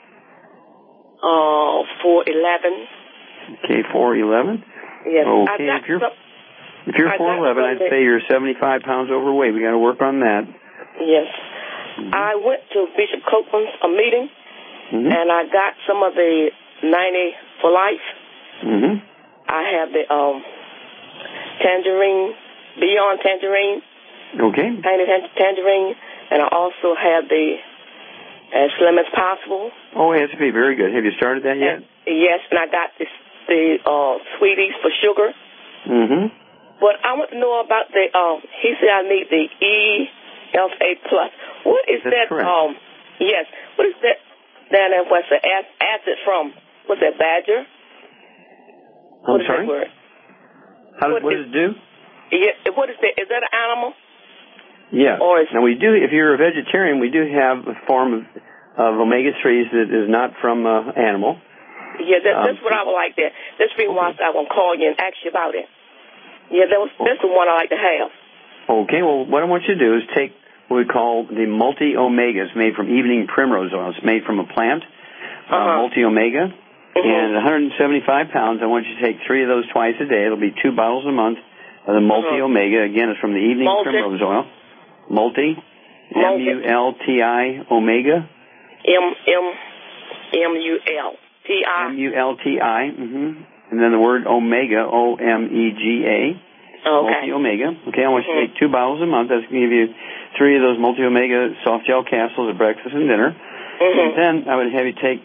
Oh, uh, four eleven. Okay, four eleven? Yes. Okay, if you're, some, if you're four eleven, I'd say you're seventy-five pounds overweight. We got to work on that. Yes. Mm-hmm. I went to Bishop Copeland's a meeting, mm-hmm. and I got some of the ninety for life. Mm-hmm. I have the um, tangerine, Beyond Tangerine. Okay. Tiny Tangerine, and I also have the as slim as possible. Oh, S P, very good. Have you started that yet? And, yes, and I got this, the uh, sweeties for sugar. Mm-hmm. But I want to know about the, um, he said I need the E F A plus. What is That's that? Correct. Um, yes. What is that? Then what's the acid from? What's that, badger? I'm what is sorry? That word? How does, what what is, does it do? Yeah, what is that? Is that an animal? Yeah. Or is, now, we do, if you're a vegetarian, we do have a form of, of omega threes that is not from an uh, animal. Yeah, that, um, that's what I would like to. That's the reason why I want to call you and ask you about it. Yeah, that was, that's the one I like to have. Okay, well, what I want you to do is take what we call the multi-omega. It's made from evening primrose oil. It's made from a plant, uh-huh. uh, multi-omega. Mm-hmm. And one hundred seventy-five pounds, I want you to take three of those twice a day. It'll be two bottles a month of the multi-omega. Again, it's from the evening multi. primrose oil. Multi, M U L T I, omega. M M M U L T I. M U L T I, mm-hmm. And then the word omega, O M E G A. Okay. Multi-omega. Okay, I want you to take two bottles a month. That's going to give you three of those multi-omega soft gel capsules at breakfast and dinner. Mm-hmm. And then I would have you take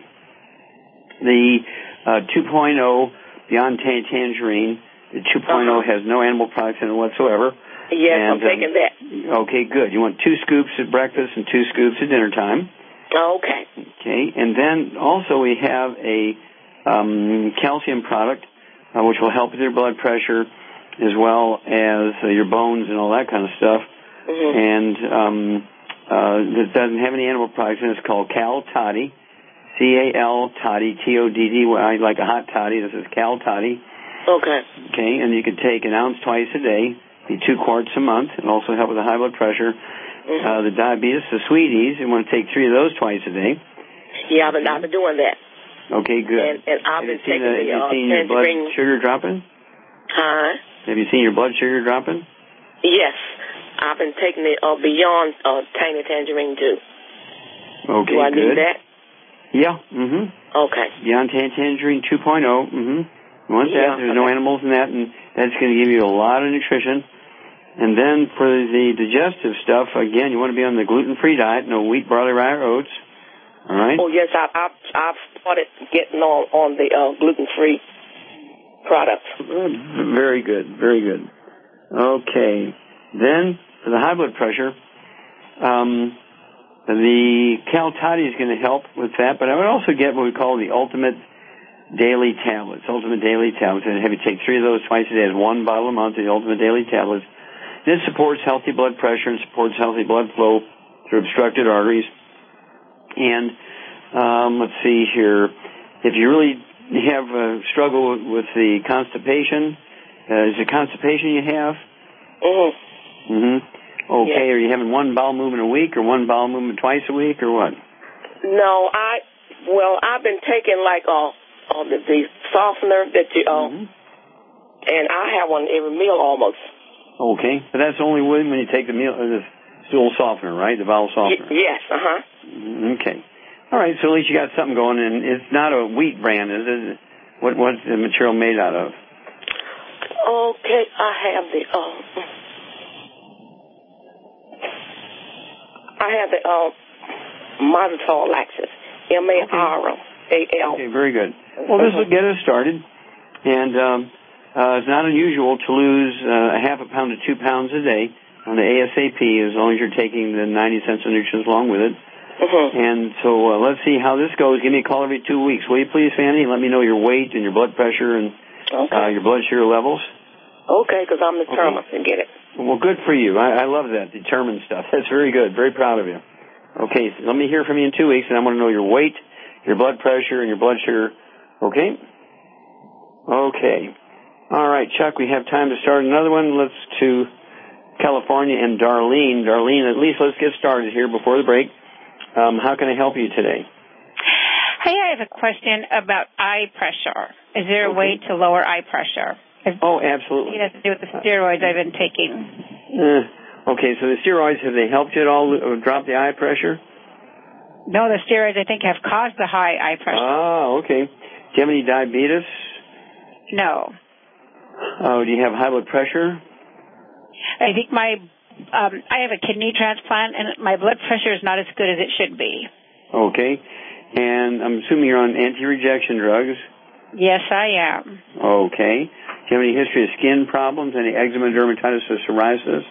the uh, two point oh Beyond Tangerine. The two point oh uh-huh. has no animal products in it whatsoever. Yes, and, I'm taking um, that. Okay, good. You want two scoops at breakfast and two scoops at dinner time. Okay. Okay, and then also we have a um, calcium product, uh, which will help with your blood pressure as well as uh, your bones and all that kind of stuff. Mm-hmm. And um, uh, it doesn't have any animal products in it. It's called Cal Toddy, C A L Toddy, T O D D Y, like a hot toddy. This is Cal Toddy. Okay. Okay, and you can take an ounce twice a day. Be two quarts a month, and also help with the high blood pressure. Mm-hmm. Uh, the diabetes, the sweeties, you want to take three of those twice a day. Yeah, I've been, I've been doing that. Okay, good. And, and I've have been you seen taking the, the, have you uh, seen your blood sugar dropping? Huh? Have you seen your blood sugar dropping? Yes. I've been taking the uh, Beyond uh, Tiny Tangerine, too. Okay, Do I good. need that? Yeah, mm-hmm. Okay. Beyond Tangerine two point oh, mm-hmm. Once yeah, that, there's okay. no animals in that, and that's going to give you a lot of nutrition. And then for the digestive stuff, again, you want to be on the gluten-free diet, no wheat, barley, rye, or oats. All right? Oh, yes, I, I've, I've started getting on, on the uh, gluten-free products. Very good, very good. Okay. Then, for the high blood pressure, um, the Cal Toddy is going to help with that, but I would also get what we call the Ultimate Daily Tablets. Ultimate Daily Tablets. And have you take three of those twice a day as one bottle a month of the Ultimate Daily Tablets. This supports healthy blood pressure and supports healthy blood flow through obstructed arteries. And um, let's see here. If you really have a struggle with the constipation, uh, is it constipation you have? Mm-hmm. Mm-hmm. Okay, Yeah. are you having one bowel movement a week or one bowel movement twice a week or what? No, I, well, I've been taking like uh, uh, the, the softener that you, uh, Mm-hmm. and I have one every meal almost. Okay, but that's only when when you take the meal, uh, the stool softener, right? The bowel softener. Y- yes, uh-huh. Okay. All right, so at least you got something going, and it's not a wheat brand, is it? What What's the material made out of? Okay, I have the, uh, I have the, uh, Mannitol Laxus, M A R O A L. Okay, very good. Well, this will get us started, and um, uh, it's not unusual to lose uh, a half a pound to two pounds a day on the ASAP, as long as you're taking the ninety essential nutrients along with it. Mm-hmm. And so uh, let's see how this goes. Give me a call every two weeks, will you please, Fanny? Let me know your weight and your blood pressure and okay. uh, your blood sugar levels. Okay, because I'm determined okay. to get it. Well, good for you. I, I love that, determined stuff. That's very good. Very proud of you. Okay, so let me hear from you in two weeks, and I want to know your weight, your blood pressure, and your blood sugar. Okay? Okay. All right, Chuck, we have time to start another one. Let's to California and Darlene. Darlene, at least let's get started here before the break. Um, how can I help you today? Hey, I have a question about eye pressure. Is there a okay. way to lower eye pressure? Oh, absolutely. It has to do with the steroids I've been taking. Uh, okay, so the steroids, have they helped you at all drop the eye pressure? No, the steroids, I think, have caused the high eye pressure. Oh, okay. Do you have any diabetes? No. Oh, do you have high blood pressure? I think my, um, I have a kidney transplant, and my blood pressure is not as good as it should be. Okay. And I'm assuming you're on anti-rejection drugs? Yes, I am. Okay. Do you have any history of skin problems, any eczema, dermatitis, or psoriasis?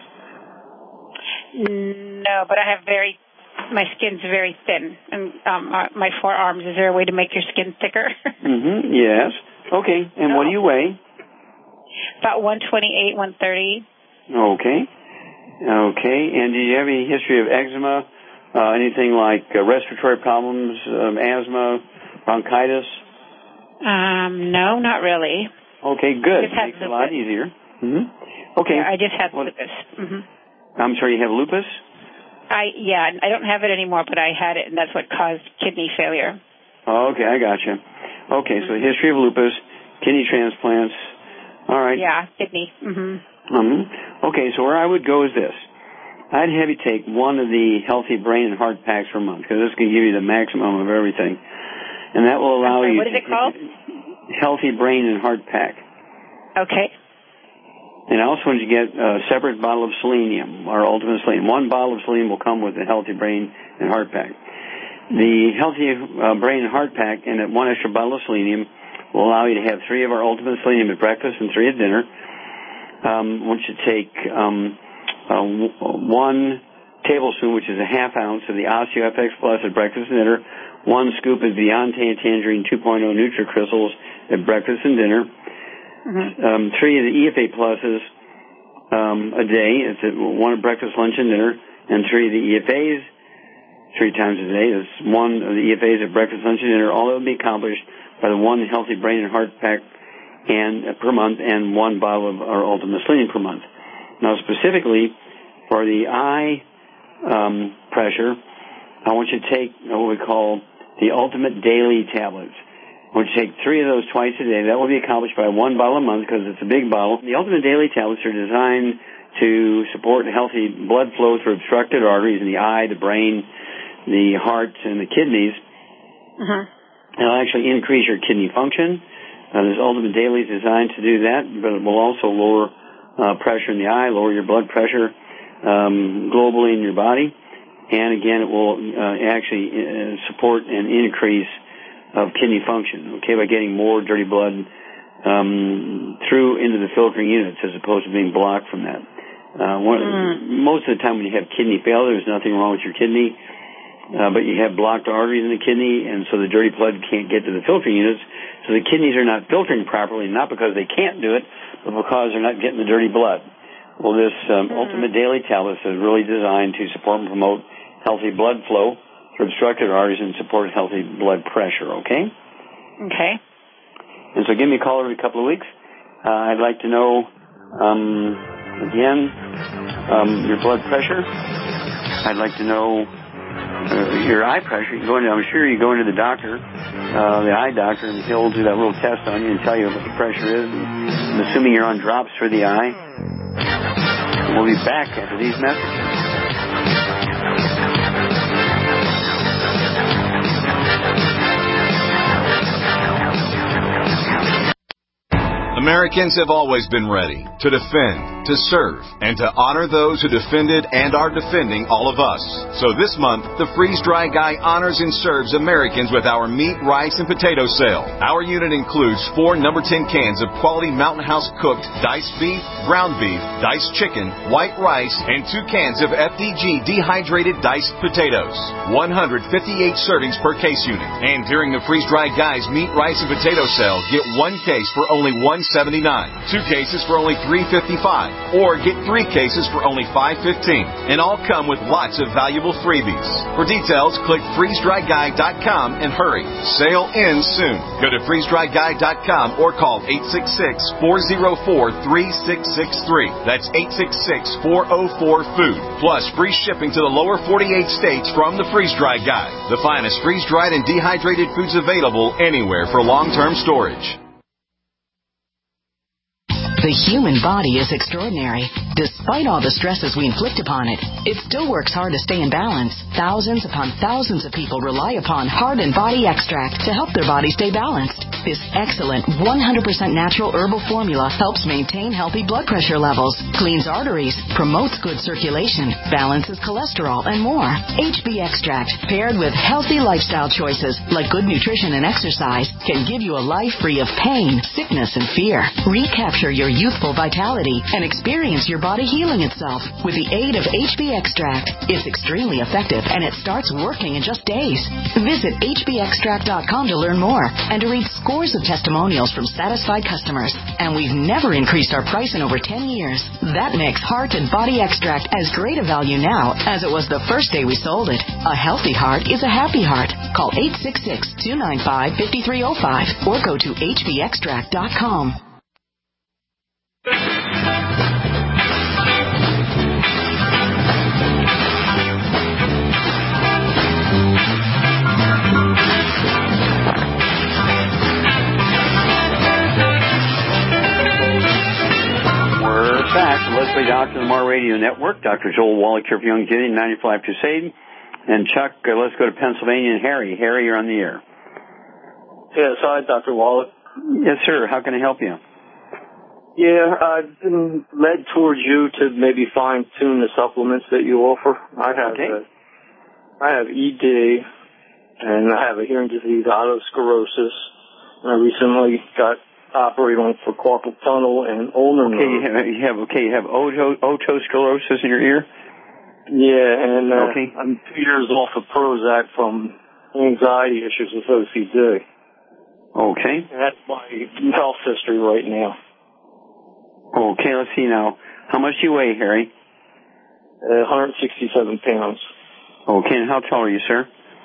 No, but I have very, my skin's very thin, and um, my forearms. Is there a way to make your skin thicker? Mm-hmm. Yes. Okay. And oh. what do you weigh? About one twenty-eight, one thirty. Okay. Okay. And do you have any history of eczema, uh, anything like uh, respiratory problems, um, asthma, bronchitis? Um, no, not really. Okay, good. Just Makes it a lot easier. Mm-hmm. Okay. Yeah, I just had well, lupus. Mm-hmm. I'm sorry, you have lupus? I yeah, I don't have it anymore, but I had it, and that's what caused kidney failure. Oh, okay, I gotcha. Okay, mm-hmm. so history of lupus, kidney transplants. All right. Yeah, kidney. Mm-hmm. Mm-hmm. Okay, so where I would go is this. I'd have you take one of the Healthy Brain and Heart Packs per month, because this can give you the maximum of everything. And that will allow sorry, you... What is it called? Healthy Brain and Heart Pack. Okay. And I also want you to get a separate bottle of selenium, our ultimate selenium. One bottle of selenium will come with the Healthy Brain and Heart Pack. The Healthy uh, Brain and Heart Pack and that one extra bottle of selenium will allow you to have three of our ultimate selenium at breakfast and three at dinner. Um, I want you to take um, uh, w- one tablespoon, which is a half ounce, of the OsteoFX Plus at breakfast and dinner. One scoop of Beyond Tangerine two point oh NutriCrystals at breakfast and dinner. Mm-hmm. Um, three of the E F A Pluses um, a day. It's at one at breakfast, lunch, and dinner. And three of the E F As three times a day. It's one of the E F As at breakfast, lunch, and dinner. All that will be accomplished by the one Healthy Brain and Heart Pack and uh, per month, and one bottle of our Ultimate Selenium per month. Now, specifically for the eye um, pressure, I want you to take what we call the Ultimate Daily Tablets. I want you to take three of those twice a day. That will be accomplished by one bottle a month because it's a big bottle. The Ultimate Daily Tablets are designed to support healthy blood flow through obstructed arteries in the eye, the brain, the heart, and the kidneys. Uh-huh. It'll actually increase your kidney function. Uh, this Ultimate Daily is designed to do that, but it will also lower uh, pressure in the eye, lower your blood pressure um, globally in your body. And again, it will uh, actually uh, support an increase of kidney function, okay, by getting more dirty blood um, through into the filtering units as opposed to being blocked from that. Uh, one, mm. Most of the time when you have kidney failure, there's nothing wrong with your kidney, uh, but you have blocked arteries in the kidney, and so the dirty blood can't get to the filtering units. So the kidneys are not filtering properly, not because they can't do it, but because they're not getting the dirty blood. Well, this um, mm. Ultimate Daily Tablets is really designed to support and promote healthy blood flow through obstructed arteries and support healthy blood pressure, okay? Okay. And so give me a call every couple of weeks. Uh, I'd like to know um, Again, um, your blood pressure. I'd like to know uh, your eye pressure. You go into, I'm sure you go into the doctor, uh, the eye doctor, and he'll do that little test on you and tell you what the pressure is. I'm assuming you're on drops for the eye. We'll be back after these messages. Americans have always been ready to defend, to serve, and to honor those who defended and are defending all of us. So this month, the Freeze-Dry Guy honors and serves Americans with our meat, rice, and potato sale. Our unit includes four number ten cans of quality Mountain House cooked diced beef, ground beef, diced chicken, white rice, and two cans of F D G dehydrated diced potatoes. one hundred fifty-eight servings per case unit. And during the Freeze-Dry Guy's meat, rice, and potato sale, get one case for only one seventy-nine, two cases for only three fifty-five, or get three cases for only five fifteen, and all come with lots of valuable freebies. For details, click freeze dry guy dot com and hurry. Sale ends soon. Go to freeze dry guy dot com or call eight six six, four oh four, three six six three. That's eight six six, four oh four, food. Plus free shipping to the lower forty-eight states from the Freeze-Dry Guy. The finest freeze-dried and dehydrated foods available anywhere for long-term storage. The human body is extraordinary. Despite all the stresses we inflict upon it, it still works hard to stay in balance. Thousands upon thousands of people rely upon Heart and Body Extract to help their body stay balanced. This excellent one hundred percent natural herbal formula helps maintain healthy blood pressure levels, cleans arteries, promotes good circulation, balances cholesterol, and more. H B Extract, paired with healthy lifestyle choices like good nutrition and exercise, can give you a life free of pain, sickness, and fear. Recapture your youthful vitality and experience your body healing itself with the aid of H B Extract. It's extremely effective and it starts working in just days. Visit H B extract dot com to learn more and to read scores of testimonials from satisfied customers. And we've never increased our price in over ten years. That makes Heart and Body Extract as great a value now as it was the first day we sold it. A healthy heart is a happy heart. Call eight six six, two nine five, five three zero five or go to H B extract dot com. We're back. Let's play Doctor on the Mar Radio Network. Doctor Joel Wallach here for Youngevity, ninety-four Life Crusade. And Chuck, uh, let's go to Pennsylvania and Harry. Harry, you're on the air. Yes, hi, Doctor Wallach. Yes, sir. How can I help you? Yeah, I've been led towards you to maybe fine-tune the supplements that you offer. I have okay. uh, I have E D, and I have a hearing disease, otosclerosis, and I recently got operated on for carpal tunnel and ulnar okay, you have, you have okay, you have oto, otosclerosis in your ear. Yeah, and uh, okay. I'm two years off of Prozac from anxiety issues with O C D. Okay. And that's my health history right now. Okay, let's see now. How much do you weigh, Harry? Uh, one hundred sixty-seven pounds. Okay, and how tall are you, sir?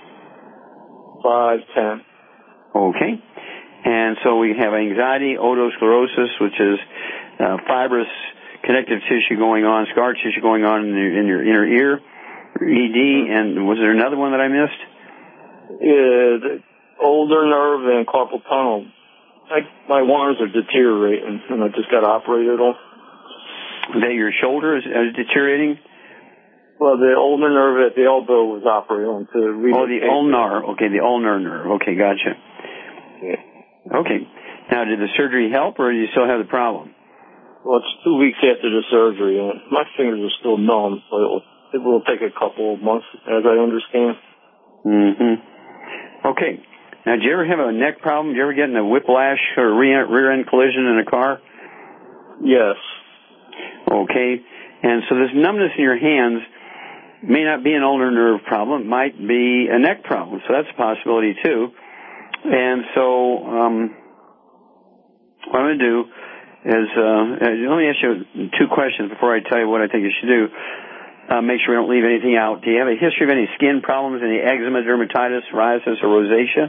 five ten. Okay. And so we have anxiety, otosclerosis, which is uh, fibrous connective tissue going on, scar tissue going on in, the, in your inner ear, E D, and was there another one that I missed? Yeah, the ulnar nerve and carpal tunnel. I, my wires are deteriorating, and I just got operated on. That your shoulder is, is deteriorating? Well, the ulnar nerve at the elbow was operated on to read. Oh, the ulnar. Okay, the ulnar nerve. Okay, gotcha. Yeah. Okay. Now, did the surgery help, or do you still have the problem? Well, it's two weeks after the surgery, and my fingers are still numb, so it will, it will take a couple of months, as I understand. Mm-hmm. Okay. Now, do you ever have a neck problem? Do you ever get in a whiplash or rear-end collision in a car? Yes. Okay. And so this numbness in your hands may not be an ulnar nerve problem. It might be a neck problem. So that's a possibility, too. And so um, what I'm going to do is, uh, let me ask you two questions before I tell you what I think you should do. Uh, make sure we don't leave anything out. Do you have a history of any skin problems, any eczema, dermatitis, psoriasis, or rosacea?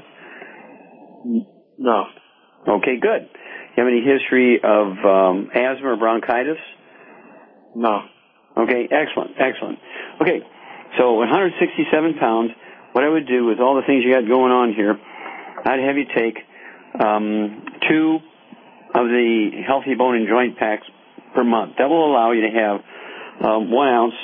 No. Okay, good. You have any history of um, asthma or bronchitis? No. Okay, excellent, excellent. Okay, so one hundred sixty-seven pounds, what I would do with all the things you got going on here, I'd have you take um, two of the Healthy Bone and Joint Packs per month. That will allow you to have um, one ounce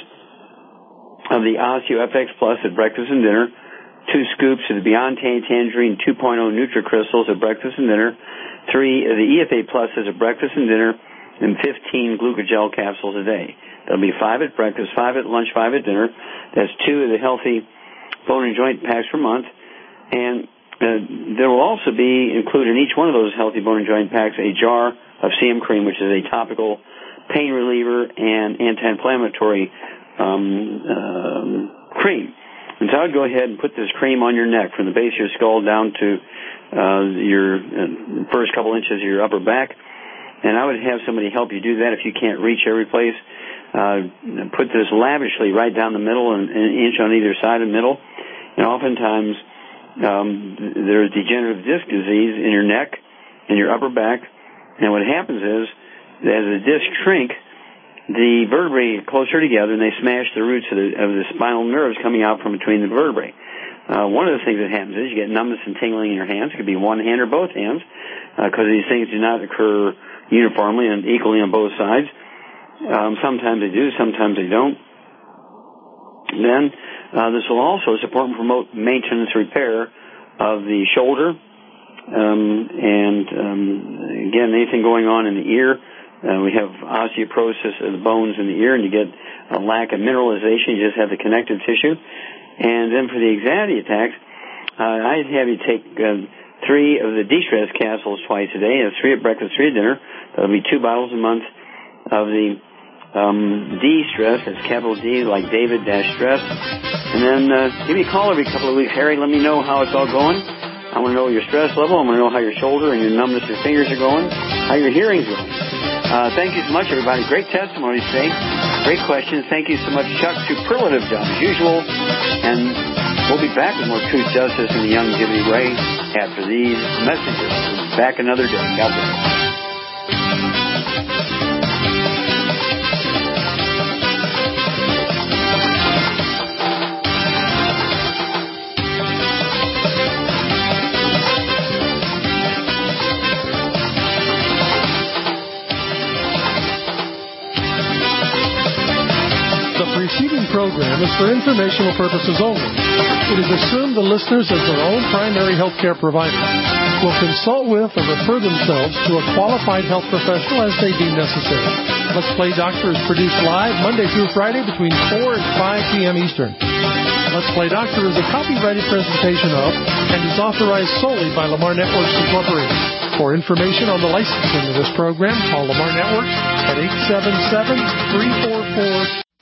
of the Osteo F X Plus at breakfast and dinner, two scoops of the Beyond Tangerine two point oh NutriCrystals at breakfast and dinner, three of the E F A Pluses at breakfast and dinner, and fifteen Glucogel capsules a day. There'll be five at breakfast, five at lunch, five at dinner. That's two of the Healthy Bone and Joint Packs per month. And uh, there will also be included in each one of those Healthy Bone and Joint Packs a jar of C M Cream, which is a topical pain reliever and anti-inflammatory um, um, cream. And so I would go ahead and put this cream on your neck from the base of your skull down to uh, your uh, first couple inches of your upper back. And I would have somebody help you do that if you can't reach every place. Uh, put this lavishly right down the middle and an inch on either side of the middle. And oftentimes um, there's degenerative disc disease in your neck and your upper back. And what happens is, as the discs shrink, the vertebrae get closer together and they smash the roots of the, of the spinal nerves coming out from between the vertebrae. Uh, one of the things that happens is you get numbness and tingling in your hands. It could be one hand or both hands, because uh, these things do not occur uniformly and equally on both sides. Um, sometimes they do, sometimes they don't. Then uh, this will also support and promote maintenance repair of the shoulder, um, and um, again, anything going on in the ear. Uh, we have osteoporosis of the bones in the ear, and you get a lack of mineralization. You just have the connective tissue. And then for the anxiety attacks, uh, I'd have you take uh, three of the de-stress capsules twice a day, and three at breakfast, three at dinner. That'll be two bottles a month of the um, D-stress. That's capital D, like David dash stress. And then uh, give me a call every couple of weeks, Harry. Let me know how it's all going. I want to know your stress level. I want to know how your shoulder and your numbness, your fingers are going, how your hearing's going. Uh, thank you so much, everybody. Great testimony today. Great questions. Thank you so much, Chuck. Superlative job as usual. And we'll be back with more Truth, Justice, and the Youngevity Way after these messages. Back another day. God bless. The preceding program is for informational purposes only. It is assumed the listeners, as their own primary health care provider, will consult with or refer themselves to a qualified health professional as they deem necessary. Let's Play Doctor is produced live Monday through Friday between four and five p.m. Eastern. Let's Play Doctor is a copyrighted presentation of and is authorized solely by Lamar Networks Incorporated. For information on the licensing of this program, call Lamar Networks at eight seven seven, three four four.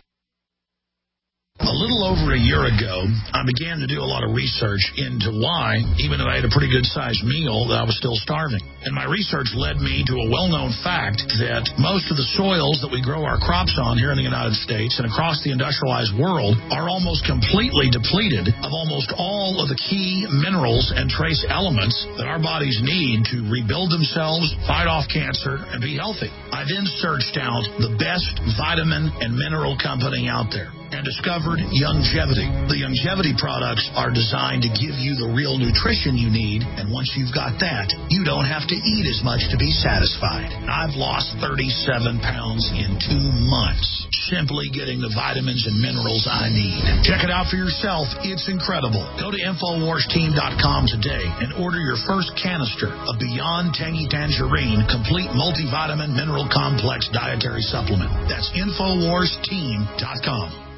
A little over a year ago, I began to do a lot of research into why, even though I had a pretty good-sized meal, that I was still starving. And my research led me to a well-known fact that most of the soils that we grow our crops on here in the United States and across the industrialized world are almost completely depleted of almost all of the key minerals and trace elements that our bodies need to rebuild themselves, fight off cancer, and be healthy. I then searched out the best vitamin and mineral company out there and discovered Youngevity. The Youngevity products are designed to give you the real nutrition you need, and once you've got that, you don't have to eat as much to be satisfied. I've lost thirty-seven pounds in two months, simply getting the vitamins and minerals I need. Check it out for yourself. It's incredible. Go to Infowars Team dot com today and order your first canister of Beyond Tangy Tangerine Complete Multivitamin Mineral Complex Dietary Supplement. That's Infowars Team dot com.